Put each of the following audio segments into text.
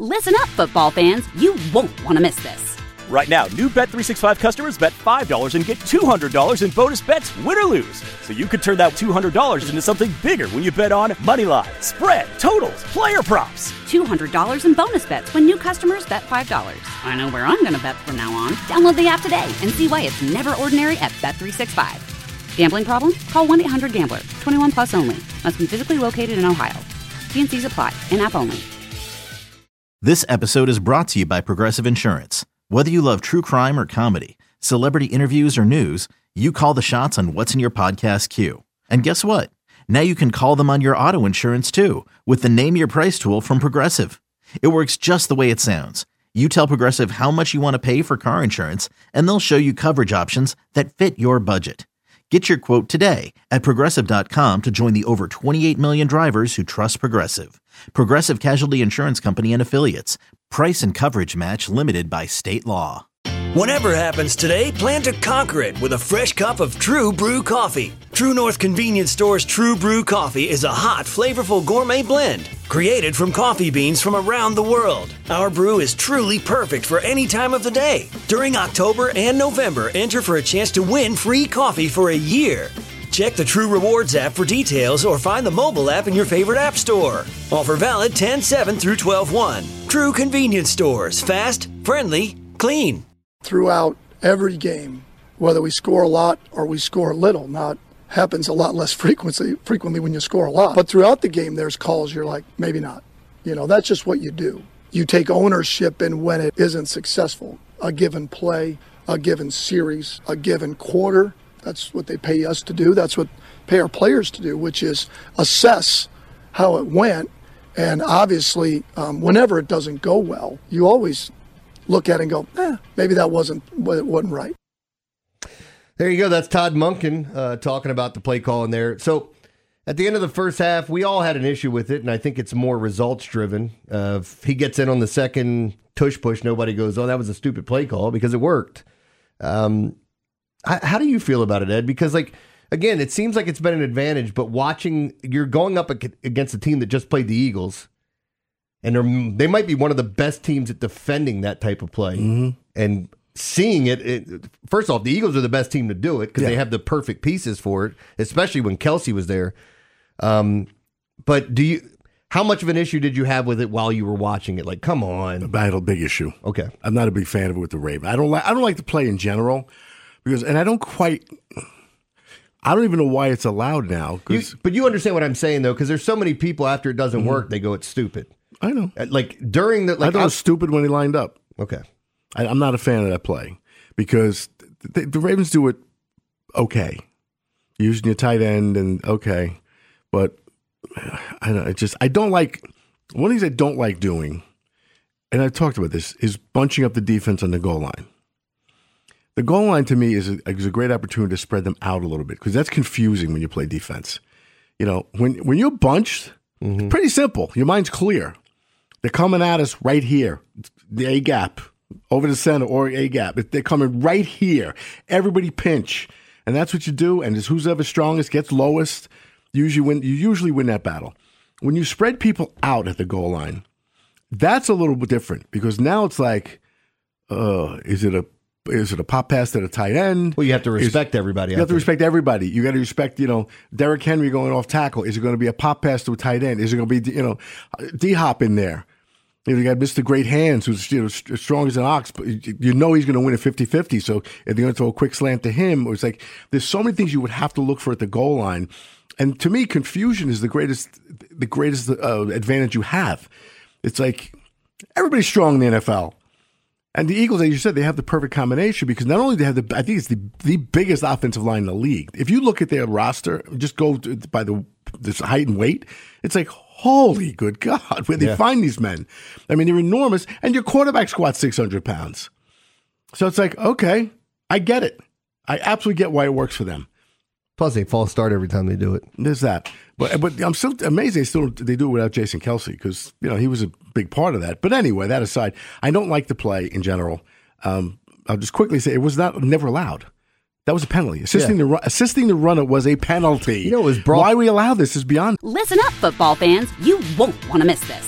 Listen up, football fans. You won't want to miss this. Right now, new Bet365 customers bet $5 and get $200 in bonus bets, win or lose. So you could turn that $200 into something bigger when you bet on moneyline, spread, totals, player props. $200 in bonus bets when new customers bet $5. I know where I'm going to bet from now on. Download the app today and see why it's never ordinary at Bet365. Gambling problem? Call 1-800-GAMBLER. 21 plus only. Must be physically located in Ohio. T&Cs apply. In-app only. This episode is brought to you by Progressive Insurance. Whether you love true crime or comedy, celebrity interviews or news, you call the shots on what's in your podcast queue. And guess what? Now you can call them on your auto insurance too with the Name Your Price tool from Progressive. It works just the way it sounds. You tell Progressive how much you want to pay for car insurance, and they'll show you coverage options that fit your budget. Get your quote today at Progressive.com to join the over 28 million drivers who trust Progressive. Progressive Casualty Insurance Company and Affiliates. Price and coverage match limited by state law. Whatever happens today, plan to conquer it with a fresh cup of True Brew coffee. True North Convenience Store's True Brew coffee is a hot, flavorful gourmet blend created from coffee beans from around the world. Our brew is truly perfect for any time of the day. During October and November, enter for a chance to win free coffee for a year. Check the True Rewards app for details or find the mobile app in your favorite app store. Offer valid 10/7 through 12/1. True Convenience Stores. Fast, friendly, clean. Throughout every game, whether we score a lot or we score little, now it happens a lot less frequently when you score a lot. But throughout the game, there's calls you're like, maybe not. You know, that's just what you do. You take ownership in when it isn't successful. A given play, a given series, a given quarter. That's what they pay us to do. That's what pay our players to do, which is assess how it went. And obviously, whenever it doesn't go well, you always look at it and go, maybe that wasn't right. There you go. That's Todd Monken talking about the play call in there. So at the end of the first half, we all had an issue with it, and I think it's more results driven. If he gets in on the second tush push, nobody goes, oh, that was a stupid play call, because it worked. How do you feel about it, Ed? Because, like, again, it seems like it's been an advantage, but you're going up against a team that just played the Eagles, and they might be one of the best teams at defending that type of play. Mm-hmm. And seeing it, first off, the Eagles are the best team to do it because they have the perfect pieces for it, especially when Kelsey was there. But how much of an issue did you have with it while you were watching it? Like, come on. I had a big issue. Okay. I'm not a big fan of it with the Ravens. I don't like the play in general because, and I don't even know why it's allowed now. But you understand what I'm saying, though, because there's so many people after it doesn't work, they go, it's stupid. I know. Like during the, I thought it was stupid when he lined up. Okay. I'm not a fan of that play because the Ravens do it okay, using your tight end and okay, but I don't like one of the things I don't like doing, and I've talked about this, is bunching up the defense on the goal line. The goal line to me is a great opportunity to spread them out a little bit because that's confusing when you play defense. You know, when you're bunched, it's pretty simple. Your mind's clear. They're coming at us right here, the A gap, over the center or A gap. They're coming right here. Everybody pinch, and that's what you do. And it's who's ever strongest gets lowest. You usually win that battle. When you spread people out at the goal line, that's a little bit different because now it's like, is it a pop pass to the tight end? Well, you have to respect everybody. You have to respect everybody. You got to respect, Derrick Henry going off tackle. Is it going to be a pop pass to a tight end? Is it going to be, D-Hop in there? You got Mr. Great Hands, who's strong as an ox, but he's going to win a 50-50. So if they're going to throw a quick slant to him, it's like there's so many things you would have to look for at the goal line. And to me, confusion is the greatest advantage you have. It's like everybody's strong in the NFL. And the Eagles, as you said, they have the perfect combination because not only do they have I think it's the biggest offensive line in the league. If you look at their roster, just go by this height and weight, it's like, holy good God, where they find these men. I mean, they're enormous, and your quarterback squats 600 pounds. So it's like, okay, I get it. I absolutely get why it works for them. Plus, they false start every time they do it. There's that. But I'm still amazed they do it without Jason Kelsey because, he was a big part of that. But anyway, that aside, I don't like the play in general. I'll just quickly say it was never allowed. That was a penalty. Assisting the runner was a penalty. It was why we allow this is beyond. Listen up, football fans. You won't want to miss this.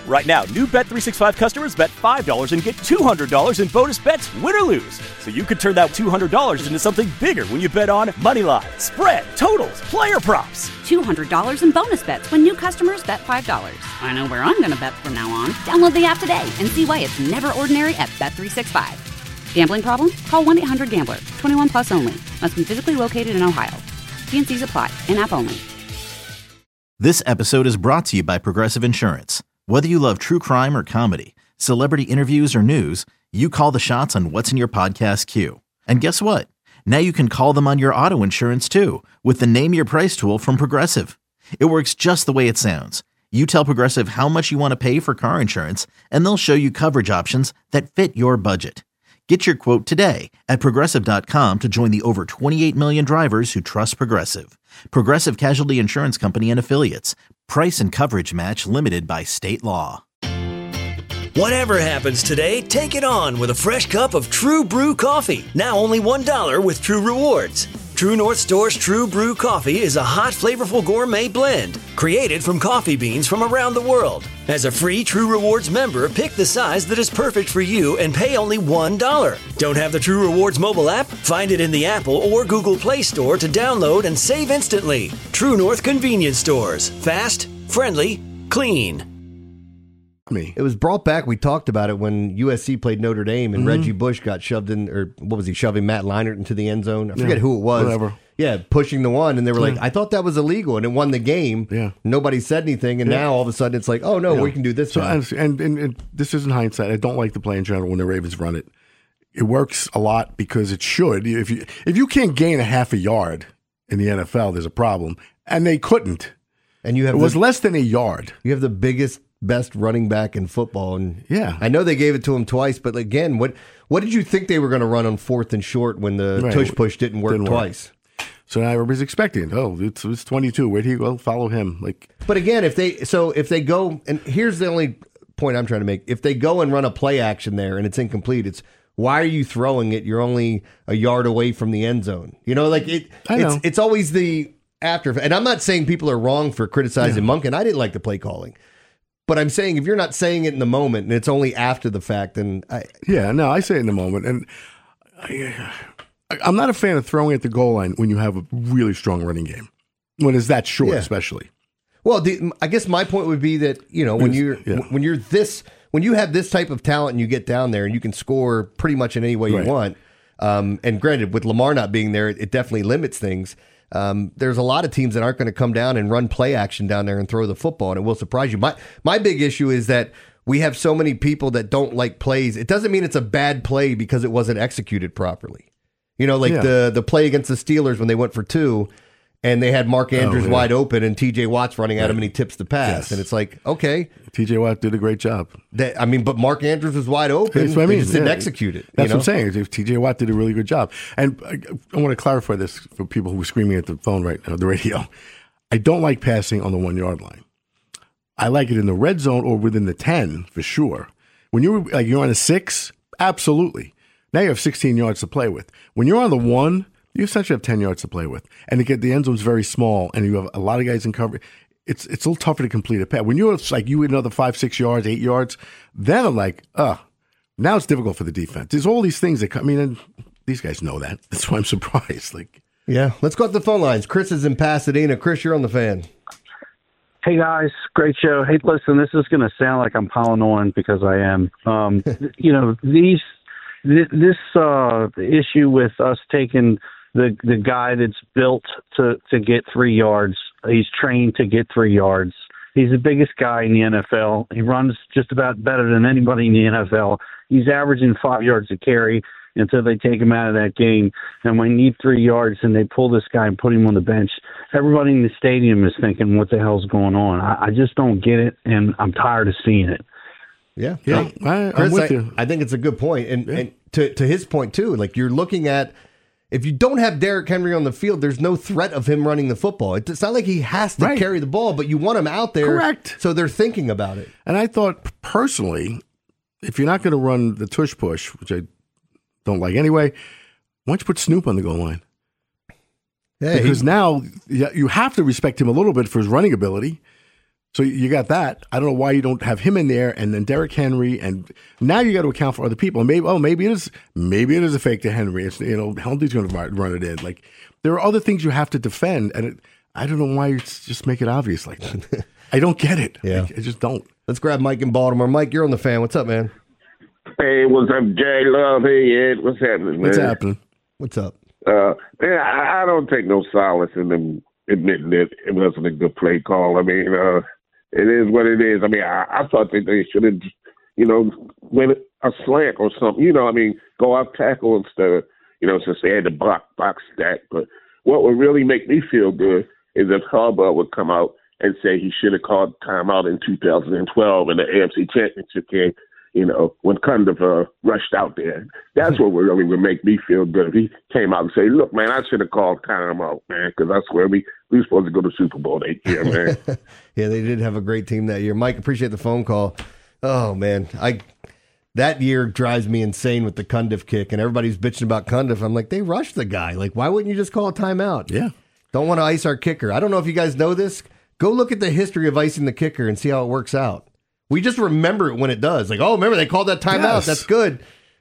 Right now, new Bet365 customers bet $5 and get $200 in bonus bets, win or lose. So you could turn that $200 into something bigger when you bet on Moneyline, spread, totals, player props. $200 in bonus bets when new customers bet $5. I know where I'm going to bet from now on. Download the app today and see why it's never ordinary at Bet365. Gambling problem? Call 1-800-GAMBLER. 21 plus only. Must be physically located in Ohio. T&Cs apply. In-app only. This episode is brought to you by Progressive Insurance. Whether you love true crime or comedy, celebrity interviews or news, you call the shots on what's in your podcast queue. And guess what? Now you can call them on your auto insurance too with the Name Your Price tool from Progressive. It works just the way it sounds. You tell Progressive how much you want to pay for car insurance, and they'll show you coverage options that fit your budget. Get your quote today at Progressive.com to join the over 28 million drivers who trust Progressive. Progressive Casualty Insurance Company and Affiliates. Price and coverage match limited by state law. Whatever happens today, take it on with a fresh cup of True Brew coffee. Now only $1 with True Rewards. True North Store's True Brew coffee is a hot, flavorful gourmet blend created from coffee beans from around the world. As a free True Rewards member, pick the size that is perfect for you and pay only $1. Don't have the True Rewards mobile app? Find it in the Apple or Google Play Store to download and save instantly. True North Convenience Stores. Fast, friendly, clean. It was brought back. We talked about it when USC played Notre Dame and Reggie Bush got shoved in, or what was he, shoving Matt Leinart into the end zone? I forget who it was. Whatever. Yeah, pushing the one, and they were like, I thought that was illegal, and it won the game. Yeah. Nobody said anything, and now all of a sudden it's like, oh, no, we can do this. So, and this isn't hindsight. I don't like the play in general when the Ravens run it. It works a lot because it should. If you can't gain a half a yard in the NFL, there's a problem. And they couldn't. And you have it was less than a yard. You have the best running back in football, and yeah, I know they gave it to him twice, but again, what did you think they were going to run on 4th and short when the tush push didn't work twice? So now everybody's expecting, it's 22. Where'd he go? Follow him. But again, if they go, and here's the only point I'm trying to make: if they go and run a play action there and it's incomplete, it's why are you throwing it? You're only a yard away from the end zone. It's always the after. And I'm not saying people are wrong for criticizing Monken. I didn't like the play calling. But I'm saying if you're not saying it in the moment and it's only after the fact, then I say it in the moment. And I'm not a fan of throwing at the goal line when you have a really strong running game, when it's that short, especially. Well, I guess my point would be that when you have this type of talent and you get down there and you can score pretty much in any way you want. And granted, with Lamar not being there, it definitely limits things. There's a lot of teams that aren't going to come down and run play action down there and throw the football, and it will surprise you. My big issue is that we have so many people that don't like plays. It doesn't mean it's a bad play because it wasn't executed properly. The play against the Steelers when they went for 2 and they had Mark Andrews wide open and TJ Watt's running at him and he tips the pass. Yes. And it's like, okay. TJ Watt did a great job. But Mark Andrews was wide open. That's what I mean. They just didn't execute it. That's what I'm saying. TJ Watt did a really good job. And I want to clarify this for people who are screaming at the phone right now, the radio. I don't like passing on the 1 yard line. I like it in the red zone or within the 10 for sure. When you're on a 6, absolutely. Now you have 16 yards to play with. When you're on the 1, you essentially have 10 yards to play with. And the end zone's very small, and you have a lot of guys in cover. It's a little tougher to complete a pass. When you're you another 5, 6 yards, 8 yards, then I'm like, now it's difficult for the defense. There's all these things that come. And these guys know that. That's why I'm surprised. Yeah, let's go to the phone lines. Chris is in Pasadena. Chris, you're on the Fan. Hey guys, great show. Hey, listen, this is going to sound like I'm piling on because I am. This issue with us taking the guy that's built to get 3 yards. He's trained to get 3 yards. He's the biggest guy in the NFL. He runs just about better than anybody in the NFL. He's averaging 5 yards a carry until they take him out of that game. And when you need 3 yards and they pull this guy and put him on the bench, everybody in the stadium is thinking, what the hell's going on? I just don't get it, and I'm tired of seeing it. Yeah. I'm with you. I think it's a good point. And to his point, too, you're looking at, if you don't have Derrick Henry on the field, there's no threat of him running the football. It's not like he has to carry the ball, but you want him out there. Correct. So they're thinking about it. And I thought, personally, if you're not going to run the tush push, which I don't like anyway, why don't you put Snoop on the goal line? Yeah, because now you have to respect him a little bit for his running ability. So you got that. I don't know why you don't have him in there, and then Derrick Henry, and now you got to account for other people. And maybe it is a fake to Henry. It's, Huntley's going to run it in. Like, there are other things you have to defend, and I don't know why you just make it obvious like that. I don't get it. Yeah. I just don't. Let's grab Mike in Baltimore. Mike, you're on the Fan. What's up, man? Hey, what's up, Jay Love? Hey, Ed. What's happening, man? What's happening? What's up? Man, I don't take no solace in them admitting that it wasn't a good play call. I mean, it is what it is. I mean, I thought that they should have, went a slant or something. Go off tackle instead of, since they had the box stack. But what would really make me feel good is if Harbaugh would come out and say he should have called timeout in 2012 in the AFC Championship game, when Cundiff rushed out there. That's what really would make me feel good. If he came out and say, look, man, I should have called timeout, man, because I swear we were supposed to go to Super Bowl that year, man. Yeah, they did have a great team that year. Mike, appreciate the phone call. Oh, man. That year drives me insane with the Cundiff kick, and everybody's bitching about Cundiff. I'm like, they rushed the guy. Like, why wouldn't you just call a timeout? Yeah. Don't want to ice our kicker. I don't know if you guys know this. Go look at the history of icing the kicker and see how it works out. We just remember it when it does. Like, oh, remember they called that timeout. Yes. That's good.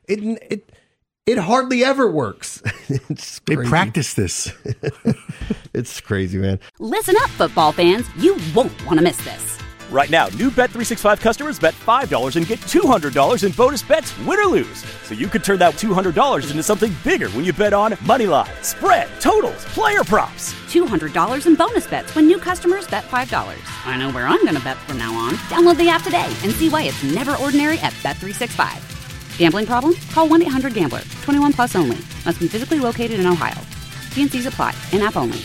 It hardly ever works. They practice this. It's crazy, man. Listen up, football fans. You won't want to miss this. Right now, new Bet365 customers bet $5 and get $200 in bonus bets, win or lose. So you could turn that $200 into something bigger when you bet on money line, spread, totals, player props. $200 in bonus bets when new customers bet $5. I know where I'm going to bet from now on. Download the app today and see why it's never ordinary at Bet365. Gambling problem? Call 1-800-GAMBLER. 21 plus only. Must be physically located in Ohio. T&Cs apply. In-app only.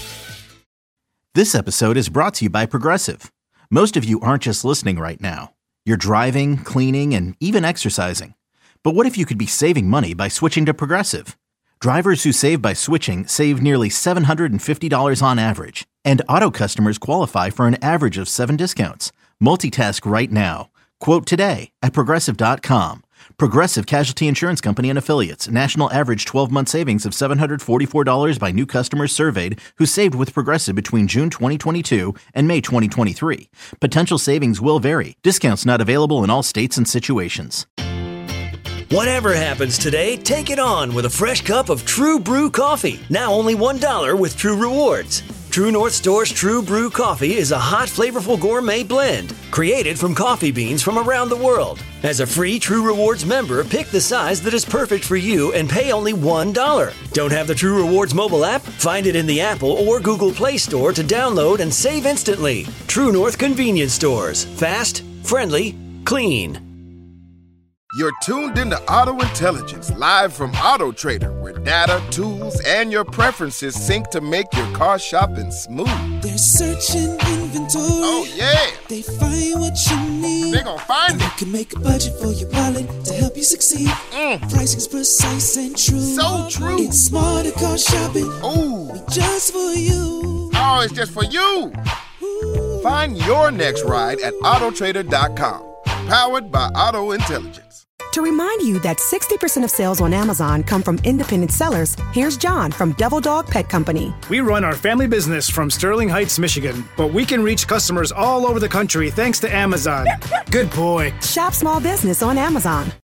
This episode is brought to you by Progressive. Most of you aren't just listening right now. You're driving, cleaning, and even exercising. But what if you could be saving money by switching to Progressive? Drivers who save by switching save nearly $750 on average. And auto customers qualify for an average of 7 discounts. Multitask right now. Quote today at Progressive.com. Progressive Casualty Insurance Company and Affiliates. National average 12-month savings of $744 by new customers surveyed who saved with Progressive between June 2022 and May 2023. Potential savings will vary. Discounts not available in all states and situations. Whatever happens today, take it on with a fresh cup of True Brew coffee. Now only $1 with True Rewards. True North Store's True Brew coffee is a hot, flavorful gourmet blend created from coffee beans from around the world. As a free True Rewards member, pick the size that is perfect for you and pay only $1. Don't have the True Rewards mobile app? Find it in the Apple or Google Play Store to download and save instantly. True North Convenience Stores. Fast, friendly, clean. You're tuned into Auto Intelligence, live from Auto Trader, where data, tools, and your preferences sync to make your car shopping smooth. They're searching inventory. Oh, yeah. They find what you need. They're gonna find it. You can make a budget for your wallet to help you succeed. Pricing's precise and true. So true. It's smarter car shopping. Ooh. Just for you. Oh, it's just for you. Ooh. Find your next ride at Autotrader.com. Powered by Auto Intelligence. To remind you that 60% of sales on Amazon come from independent sellers, here's John from Devil Dog Pet Company. We run our family business from Sterling Heights, Michigan, but we can reach customers all over the country thanks to Amazon. Good boy. Shop small business on Amazon.